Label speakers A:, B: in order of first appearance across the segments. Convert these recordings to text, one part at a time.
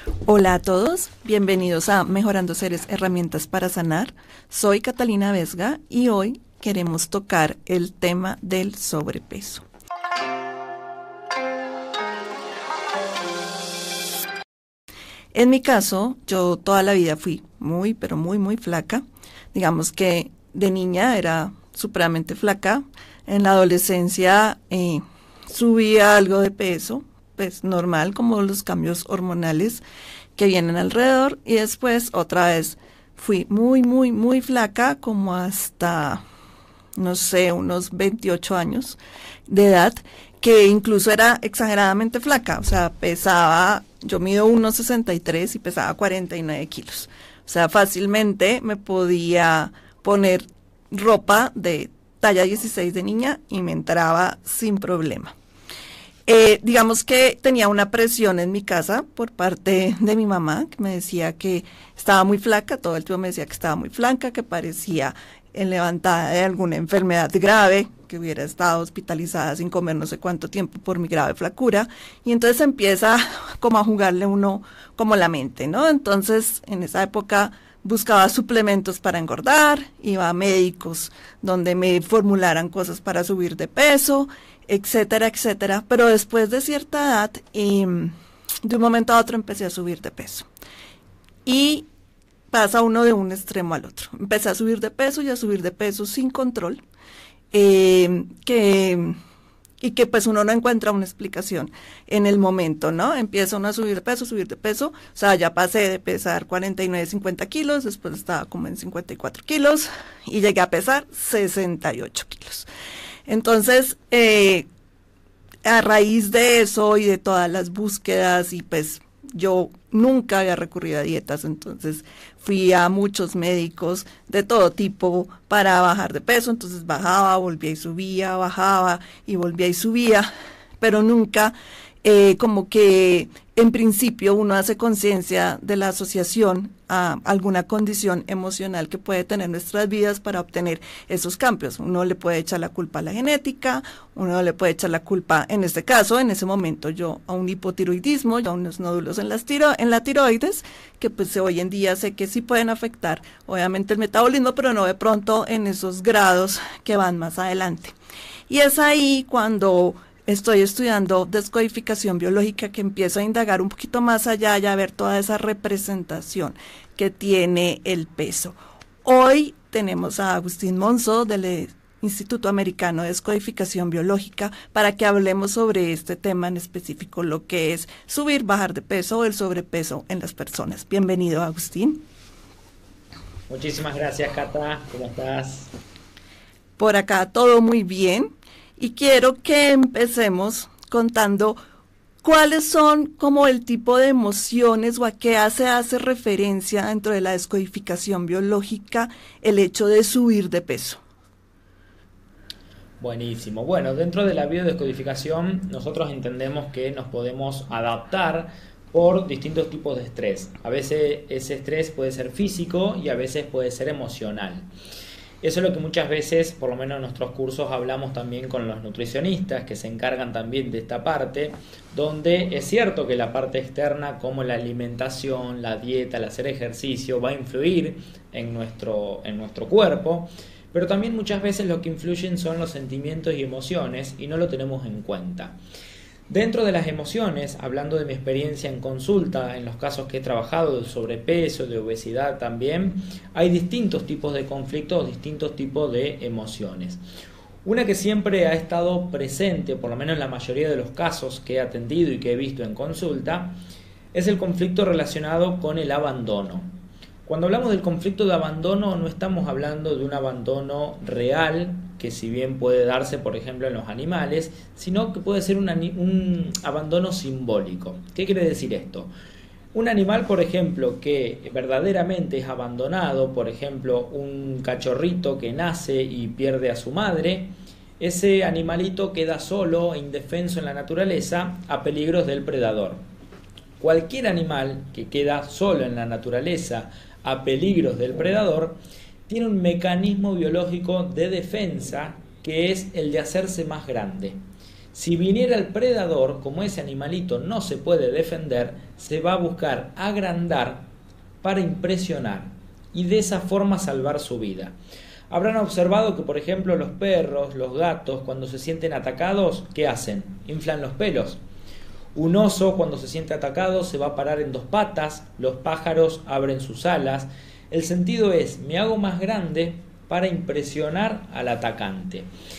A: Hola a todos, bienvenidos a Mejorando Seres, herramientas para sanar. Soy Catalina Vesga y hoy queremos tocar el tema del sobrepeso. En mi caso, yo toda la vida fui muy flaca. Digamos que de niña era supremamente flaca. En la adolescencia subía algo de peso, pues normal, como los cambios hormonales que vienen alrededor. Y después otra vez fui muy flaca, como hasta, no sé, unos 28 años de edad, que incluso era exageradamente flaca. O sea, yo mido 1,63 y pesaba 49 kilos. O sea, fácilmente me podía poner ropa de talla 16 de niña y me entraba sin problema. Digamos que tenía una presión en mi casa por parte de mi mamá, que me decía que estaba muy flaca, todo el tiempo me decía que estaba muy flaca, que parecía levantada de alguna enfermedad grave, que hubiera estado hospitalizada sin comer no sé cuánto tiempo por mi grave flacura, y entonces empieza como a jugarle uno como la mente, ¿no? Entonces, en esa época buscaba suplementos para engordar, iba a médicos donde me formularan cosas para subir de peso, etcétera, etcétera, pero después de cierta edad, de un momento a otro empecé a subir de peso. Y pasa uno de un extremo al otro. Empecé a subir de peso y a subir de peso sin control, y que pues uno no encuentra una explicación en el momento, ¿no? Empieza uno a subir de peso, o sea, ya pasé de pesar 49, 50 kilos, después estaba como en 54 kilos y llegué a pesar 68 kilos. Entonces, a raíz de eso y de todas las búsquedas, y pues yo nunca había recurrido a dietas, entonces fui a muchos médicos de todo tipo para bajar de peso, entonces bajaba, volvía y subía, bajaba y volvía y subía, pero nunca como que en principio uno hace conciencia de la asociación a alguna condición emocional que puede tener nuestras vidas para obtener esos cambios. Uno le puede echar la culpa a la genética, uno le puede echar la culpa, en este caso, en ese momento yo, a un hipotiroidismo, a unos nódulos en la tiroides, que pues hoy en día sé que sí pueden afectar obviamente el metabolismo, pero no de pronto en esos grados que van más adelante. Y es ahí cuando estoy estudiando descodificación biológica, que empiezo a indagar un poquito más allá y a ver toda esa representación que tiene el peso. Hoy tenemos a Agustín Monzó del Instituto Americano de Descodificación Biológica para que hablemos sobre este tema en específico, lo que es subir, bajar de peso o el sobrepeso en las personas. Bienvenido, Agustín.
B: Muchísimas gracias, Cata. ¿Cómo estás?
A: Por acá todo muy bien. Y quiero que empecemos contando cuáles son como el tipo de emociones o a qué hace referencia dentro de la descodificación biológica el hecho de subir de peso.
B: Buenísimo. Bueno, dentro de la biodescodificación nosotros entendemos que nos podemos adaptar por distintos tipos de estrés. A veces ese estrés puede ser físico y a veces puede ser emocional. Eso es lo que muchas veces, por lo menos en nuestros cursos, hablamos también con los nutricionistas que se encargan también de esta parte, donde es cierto que la parte externa, como la alimentación, la dieta, el hacer ejercicio, va a influir en nuestro cuerpo, pero también muchas veces lo que influyen son los sentimientos y emociones y no lo tenemos en cuenta. Dentro de las emociones, hablando de mi experiencia en consulta, en los casos que he trabajado de sobrepeso, de obesidad también, hay distintos tipos de conflictos, distintos tipos de emociones. Una que siempre ha estado presente, por lo menos en la mayoría de los casos que he atendido y que he visto en consulta, es el conflicto relacionado con el abandono. Cuando hablamos del conflicto de abandono, no estamos hablando de un abandono real, que si bien puede darse, por ejemplo, en los animales, sino que puede ser un abandono simbólico. ¿Qué quiere decir esto? Un animal, por ejemplo, que verdaderamente es abandonado, por ejemplo, un cachorrito que nace y pierde a su madre, ese animalito queda solo e indefenso en la naturaleza a peligros del predador. Cualquier animal que queda solo en la naturaleza a peligros del predador tiene un mecanismo biológico de defensa que es el de hacerse más grande. Si viniera el predador, como ese animalito no se puede defender, se va a buscar agrandar para impresionar y de esa forma salvar su vida. Habrán observado que, por ejemplo, los perros, los gatos, cuando se sienten atacados, ¿qué hacen? Inflan los pelos. Un oso, cuando se siente atacado, se va a parar en dos patas, los pájaros abren sus alas. El sentido es, me hago más grande para impresionar al atacante.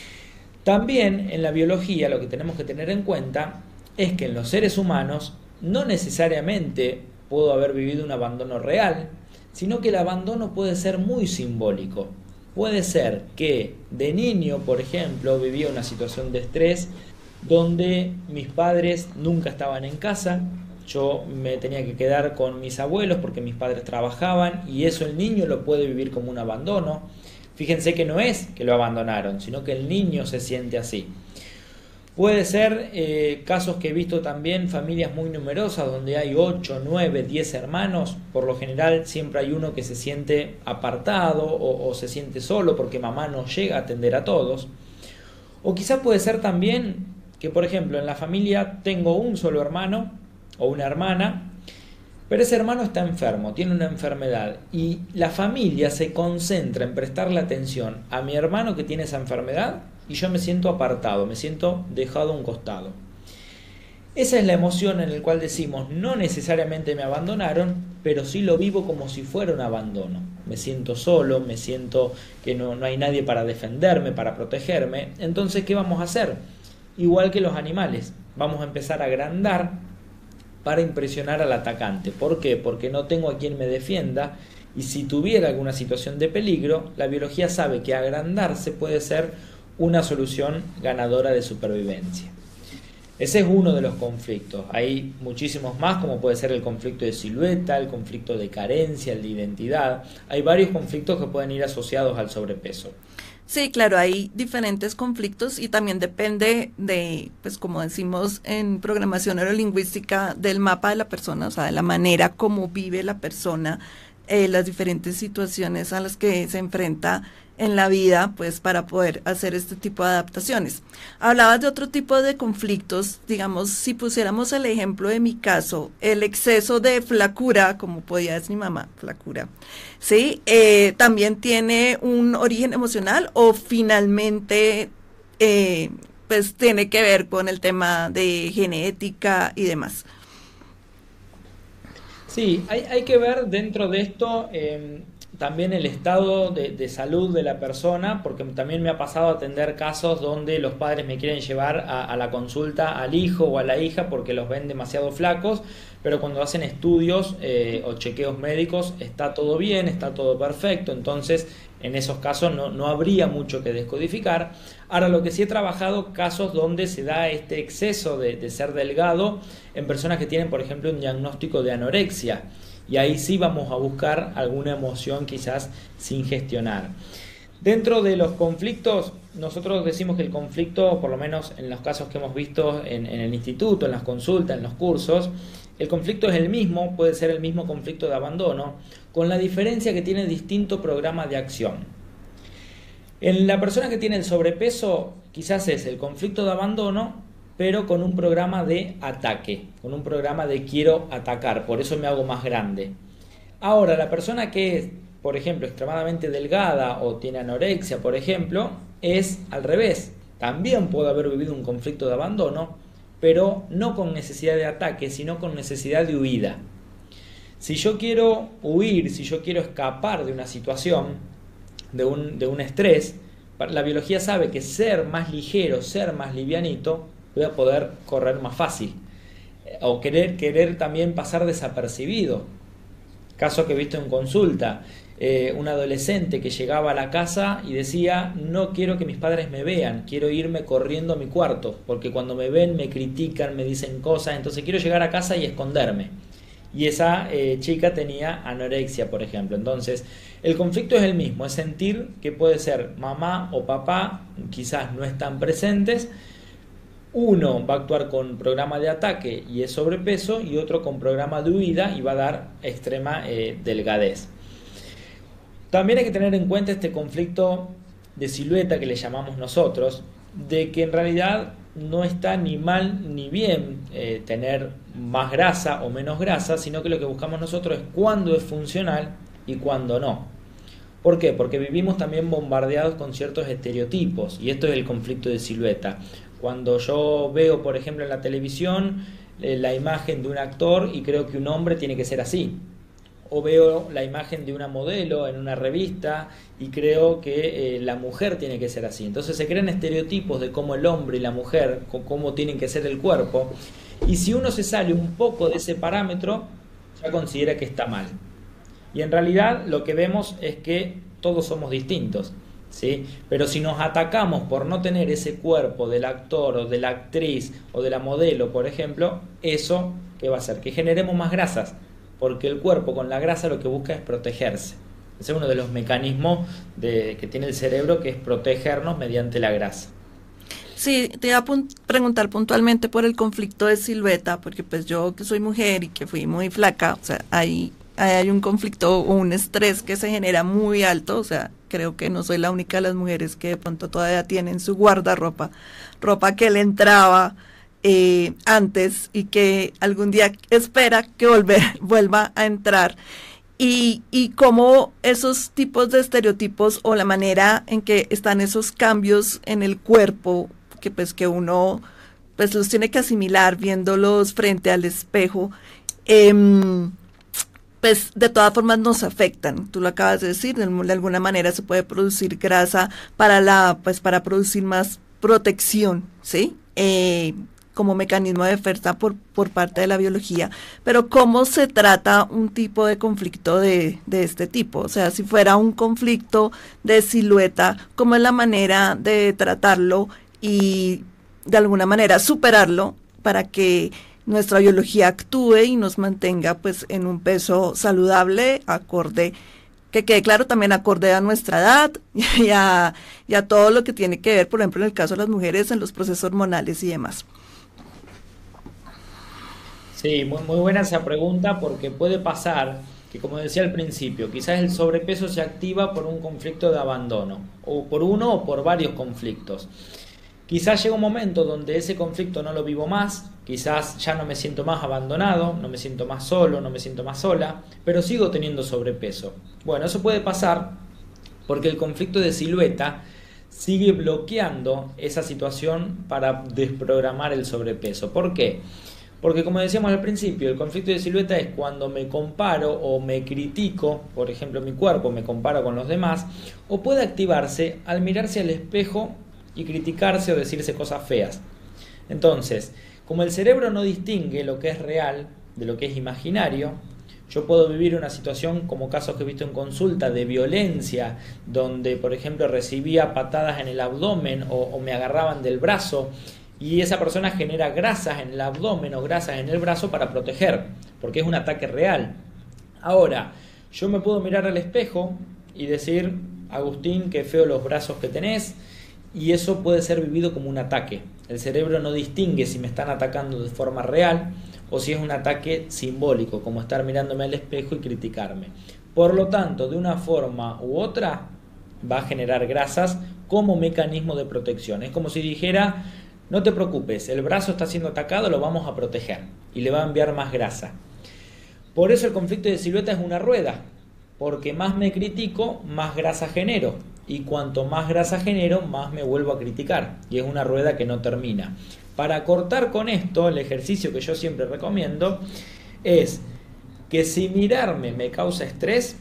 B: También en la biología lo que tenemos que tener en cuenta es que en los seres humanos no necesariamente puedo haber vivido un abandono real, sino que el abandono puede ser muy simbólico. Puede ser que de niño, por ejemplo, vivía una situación de estrés donde mis padres nunca estaban en casa, yo me tenía que quedar con mis abuelos porque mis padres trabajaban y eso el niño lo puede vivir como un abandono. Fíjense que no es que lo abandonaron, sino que el niño se siente así. Puede ser casos que he visto también, familias muy numerosas donde hay 8, 9, 10 hermanos. Por lo general siempre hay uno que se siente apartado o se siente solo porque mamá no llega a atender a todos. O quizás puede ser también que, por ejemplo, en la familia tengo un solo hermano o una hermana, pero ese hermano está enfermo, tiene una enfermedad y la familia se concentra en prestarle atención a mi hermano que tiene esa enfermedad y yo me siento apartado, me siento dejado a un costado. Esa es la emoción en la cual decimos, no necesariamente me abandonaron, pero sí lo vivo como si fuera un abandono. Me siento solo, me siento que no hay nadie para defenderme, para protegerme. Entonces, ¿qué vamos a hacer? Igual que los animales, vamos a empezar a agrandar para impresionar al atacante. ¿Por qué? Porque no tengo a quien me defienda y si tuviera alguna situación de peligro, la biología sabe que agrandarse puede ser una solución ganadora de supervivencia. Ese es uno de los conflictos. Hay muchísimos más, como puede ser el conflicto de silueta, el conflicto de carencia, el de identidad. Hay varios conflictos que pueden ir asociados al sobrepeso.
A: Sí, claro, hay diferentes conflictos y también depende de, pues como decimos en programación neurolingüística, del mapa de la persona, o sea, de la manera como vive la persona, las diferentes situaciones a las que se enfrenta en la vida, pues para poder hacer este tipo de adaptaciones. Hablabas de otro tipo de conflictos, digamos, si pusiéramos el ejemplo de mi caso, el exceso de flacura, como podía decir mi mamá, flacura, ¿sí? También tiene un origen emocional o finalmente, pues tiene que ver con el tema de genética y demás.
B: Sí, hay que ver dentro de esto también el estado de salud de la persona, porque también me ha pasado atender casos donde los padres me quieren llevar a la consulta al hijo o a la hija porque los ven demasiado flacos, pero cuando hacen estudios o chequeos médicos está todo bien, está todo perfecto, entonces en esos casos no habría mucho que descodificar. Ahora, lo que sí he trabajado, casos donde se da este exceso de ser delgado en personas que tienen, por ejemplo, un diagnóstico de anorexia. Y ahí sí vamos a buscar alguna emoción quizás sin gestionar. Dentro de los conflictos, nosotros decimos que el conflicto, por lo menos en los casos que hemos visto en el instituto, en las consultas, en los cursos, el conflicto es el mismo, puede ser el mismo conflicto de abandono, con la diferencia que tiene distinto programa de acción. En la persona que tiene el sobrepeso, quizás es el conflicto de abandono, pero con un programa de ataque, con un programa de quiero atacar, por eso me hago más grande. Ahora, la persona que es, por ejemplo, extremadamente delgada o tiene anorexia, por ejemplo, es al revés. También puede haber vivido un conflicto de abandono, pero no con necesidad de ataque, sino con necesidad de huida. Si yo quiero huir, si yo quiero escapar de una situación, de un estrés, la biología sabe que ser más ligero, ser más livianito, voy a poder correr más fácil. O querer también pasar desapercibido. Caso que he visto en consulta, un adolescente que llegaba a la casa y decía, no quiero que mis padres me vean, quiero irme corriendo a mi cuarto, porque cuando me ven me critican, me dicen cosas, entonces quiero llegar a casa y esconderme. Y esa chica tenía anorexia, por ejemplo. Entonces, el conflicto es el mismo, es sentir que puede ser mamá o papá, quizás no están presentes. Uno va a actuar con programa de ataque y es sobrepeso, y otro con programa de huida y va a dar extrema delgadez. También hay que tener en cuenta este conflicto de silueta que le llamamos nosotros, de que en realidad no está ni mal ni bien tener más grasa o menos grasa, sino que lo que buscamos nosotros es cuándo es funcional y cuándo no. ¿Por qué? Porque vivimos también bombardeados con ciertos estereotipos, y esto es el conflicto de silueta. Cuando yo veo, por ejemplo, en la televisión la imagen de un actor y creo que un hombre tiene que ser así, o veo la imagen de una modelo en una revista y creo que la mujer tiene que ser así. Entonces se crean estereotipos de cómo el hombre y la mujer, cómo tienen que ser el cuerpo, y si uno se sale un poco de ese parámetro, ya considera que está mal. Y en realidad lo que vemos es que todos somos distintos, ¿sí? Pero si nos atacamos por no tener ese cuerpo del actor o de la actriz o de la modelo, por ejemplo, eso ¿qué va a hacer? Que generemos más grasas, porque el cuerpo con la grasa lo que busca es protegerse. Ese es uno de los mecanismos que tiene el cerebro, que es protegernos mediante la grasa.
A: Sí, te iba a preguntar puntualmente por el conflicto de silueta, porque pues yo que soy mujer y que fui muy flaca, o sea, hay un conflicto o un estrés que se genera muy alto, o sea, creo que no soy la única de las mujeres que de pronto todavía tienen su guardarropa, ropa que le entraba antes y que algún día espera que vuelva a entrar. Y cómo esos tipos de estereotipos o la manera en que están esos cambios en el cuerpo, que pues que uno pues los tiene que asimilar viéndolos frente al espejo, pues de todas formas nos afectan. Tú lo acabas de decir, de alguna manera se puede producir grasa para producir más protección, ¿sí? Como mecanismo de defensa por parte de la biología. Pero ¿cómo se trata un tipo de conflicto de este tipo? O sea, si fuera un conflicto de silueta, ¿cómo es la manera de tratarlo y de alguna manera superarlo para que nuestra biología actúe y nos mantenga pues en un peso saludable, acorde, que quede claro también acorde a nuestra edad y a todo lo que tiene que ver, por ejemplo, en el caso de las mujeres, en los procesos hormonales y demás?
B: Sí, muy buena esa pregunta, porque puede pasar que, como decía al principio, quizás el sobrepeso se activa por un conflicto de abandono, o por uno o por varios conflictos. Quizás llega un momento donde ese conflicto no lo vivo más, quizás ya no me siento más abandonado, no me siento más solo, no me siento más sola, pero sigo teniendo sobrepeso. Bueno, eso puede pasar porque el conflicto de silueta sigue bloqueando esa situación para desprogramar el sobrepeso. ¿Por qué? Porque, como decíamos al principio, el conflicto de silueta es cuando me comparo o me critico, por ejemplo, mi cuerpo, me comparo con los demás, o puede activarse al mirarse al espejo y criticarse o decirse cosas feas. Entonces, como el cerebro no distingue lo que es real de lo que es imaginario, yo puedo vivir una situación, como casos que he visto en consulta, de violencia, donde, por ejemplo, recibía patadas en el abdomen o me agarraban del brazo, y esa persona genera grasas en el abdomen o grasas en el brazo para proteger, porque es un ataque real. Ahora, yo me puedo mirar al espejo y decir: Agustín, qué feo los brazos que tenés, y eso puede ser vivido como un ataque. El cerebro no distingue si me están atacando de forma real o si es un ataque simbólico, como estar mirándome al espejo y criticarme. Por lo tanto, de una forma u otra, va a generar grasas como mecanismo de protección. Es como si dijera: no te preocupes, el brazo está siendo atacado, lo vamos a proteger, y le va a enviar más grasa. Por eso el conflicto de silueta es una rueda, porque más me critico, más grasa genero, y cuanto más grasa genero, más me vuelvo a criticar, y es una rueda que no termina. Para cortar con esto, el ejercicio que yo siempre recomiendo es que si mirarme me causa estrés,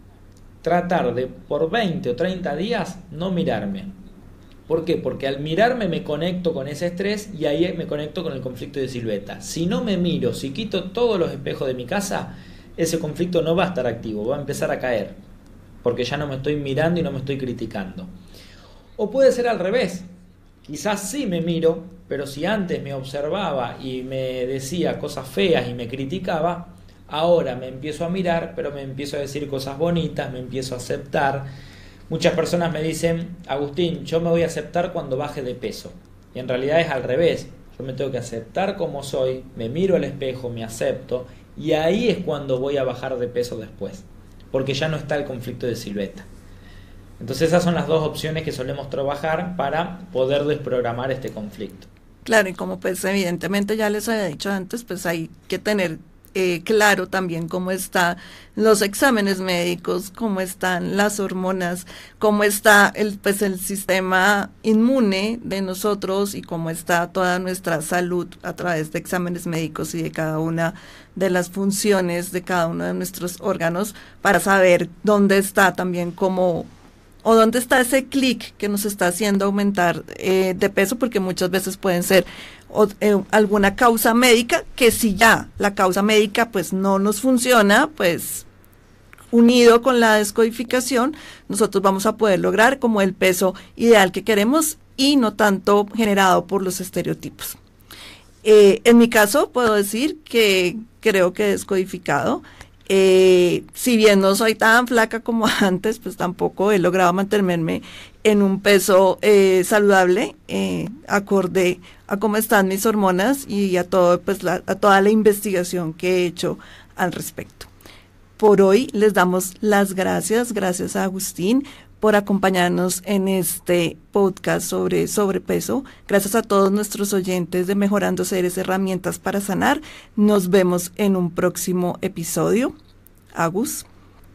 B: tratar de por 20 o 30 días no mirarme. ¿Por qué? Porque al mirarme me conecto con ese estrés y ahí me conecto con el conflicto de silueta. Si no me miro, si quito todos los espejos de mi casa, ese conflicto no va a estar activo, va a empezar a caer, porque ya no me estoy mirando y no me estoy criticando. O puede ser al revés, quizás sí me miro, pero si antes me observaba y me decía cosas feas y me criticaba, ahora me empiezo a mirar, pero me empiezo a decir cosas bonitas, me empiezo a aceptar. Muchas personas me dicen: Agustín, yo me voy a aceptar cuando baje de peso. Y en realidad es al revés. Yo me tengo que aceptar como soy, me miro al espejo, me acepto, y ahí es cuando voy a bajar de peso después, porque ya no está el conflicto de silueta. Entonces esas son las dos opciones que solemos trabajar para poder desprogramar este conflicto.
A: Claro, y como pues evidentemente ya les había dicho antes, pues hay que tener claro también cómo están los exámenes médicos, cómo están las hormonas, cómo está el sistema inmune de nosotros y cómo está toda nuestra salud a través de exámenes médicos y de cada una de las funciones de cada uno de nuestros órganos para saber dónde está también como o dónde está ese clic que nos está haciendo aumentar de peso, porque muchas veces pueden ser alguna causa médica, que si ya la causa médica pues no nos funciona, pues unido con la descodificación, nosotros vamos a poder lograr como el peso ideal que queremos y no tanto generado por los estereotipos. En mi caso puedo decir que creo que he descodificado. Si bien no soy tan flaca como antes, pues tampoco he logrado mantenerme en un peso saludable, acorde a cómo están mis hormonas y a todo, pues a toda la investigación que he hecho al respecto. Por hoy les damos las gracias a Agustín por acompañarnos en este podcast sobre sobrepeso. Gracias a todos nuestros oyentes de Mejorando Seres, herramientas para sanar. Nos vemos en un próximo episodio. Agus.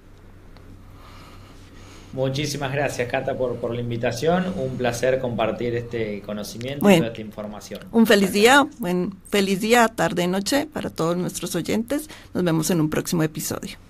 B: Muchísimas gracias, Cata, por la invitación. Un placer compartir este conocimiento y toda esta información.
A: Un feliz día, tarde, noche para todos nuestros oyentes. Nos vemos en un próximo episodio.